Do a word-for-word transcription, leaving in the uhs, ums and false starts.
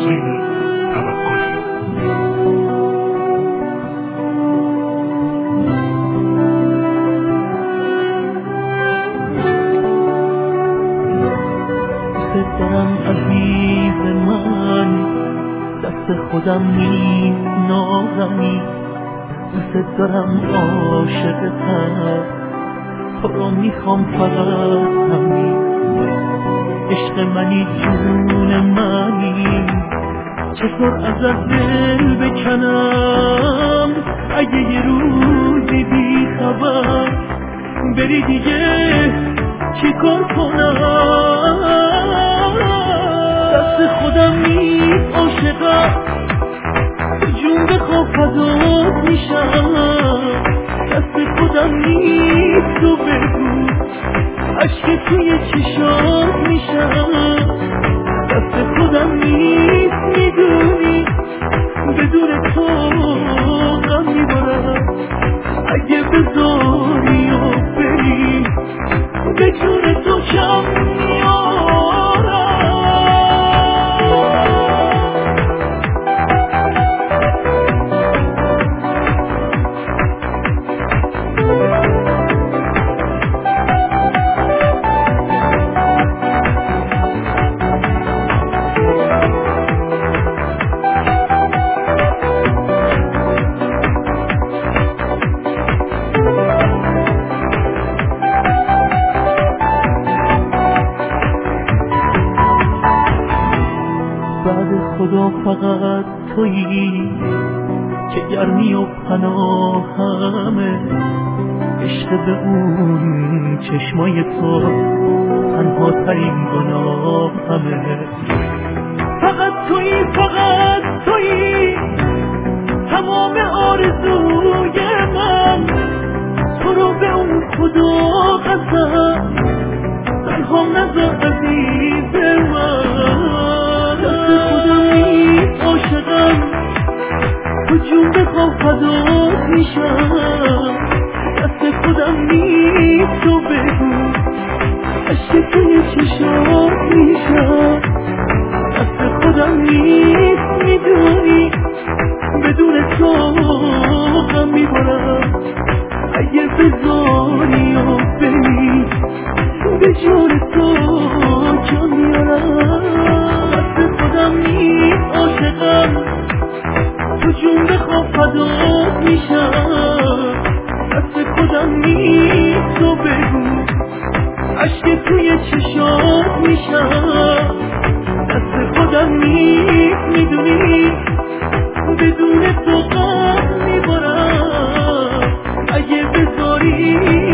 حسین توکلی. دوست دارم عزیز من، دست خودم نیست ناغمی، دوست دارم عاشقتم، تو رو میخوام فقط همین. عشق منی جون منی، چطور ازت دل بکنم، اگه یه روزی بی خبر بری دیگه چی کار کنم؟ دست خودم نیست عاشقم، جون بخواه فدات میشم. دست خودم نیست تو بگو، عشق توی چشات میشم. دست خودم نیست میدونی، بدون تو غم میبرم. اگه بذاری و بری به جون تو کم میارم. بعد خدا فقط تویی که گرمی و پناهمه. عشق به اون چشمای تو تنها ترین گناهمه. فقط تویی فقط تویی تمام آرزوی من، تو رو به اون خدا قسم تنها نذار عزیز من. دست خودم نیست عاشقم، تو جون بخواه فدات میشم. دست خودم نیست تو بگو، عشق توی چشات میشم. دست خودم نیست میدونی، بدون تو غم میبرم. اگه بذاری و بری به جون تو جان میارم. دست خودم نیست عاشقم، تو جون بخواه فدات میشم. دست خودم نیست تو بگو، عشق توی چشات میشم. دست خودم نیست میدونی، بدون تو غم میبرم. اگه بذاری